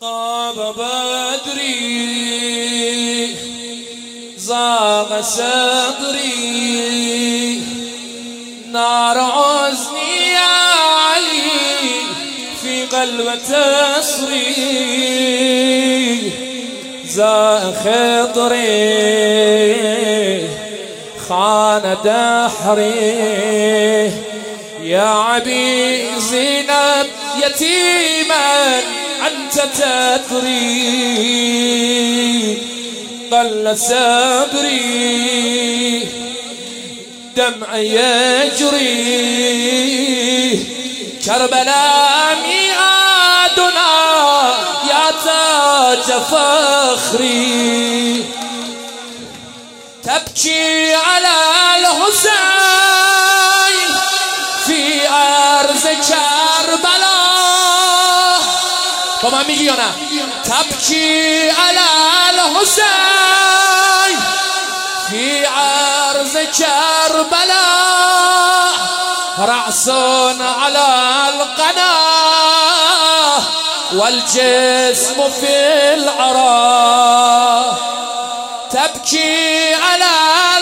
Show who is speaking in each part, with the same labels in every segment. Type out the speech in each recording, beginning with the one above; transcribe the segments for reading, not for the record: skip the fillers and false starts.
Speaker 1: قاب بدري زاغ صدري نار عزني يا علي في قلب تصري زاغ خضري خان دحري يا عبي زينب يتيما أنت تدري قل صبري دمع يجري كربلاء ميعادنا يا تاج فخري تبكي على الحسين في أرض كربلاء بابا میگی یا نه؟ تبكي على الحسين في عرض كربلاء رأس على القناة والجسم في العراء تبكي على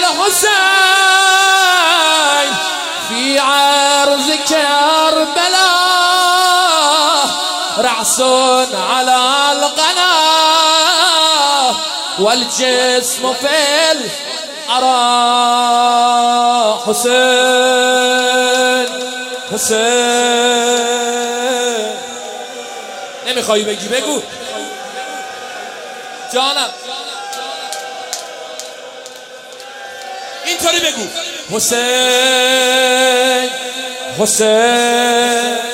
Speaker 1: الحسين في عرض كربلاء رأس على القناة والجسم في العراء حسين حسين نمیخوایی بگی بگو جانم اینطوری بگو حسین حسین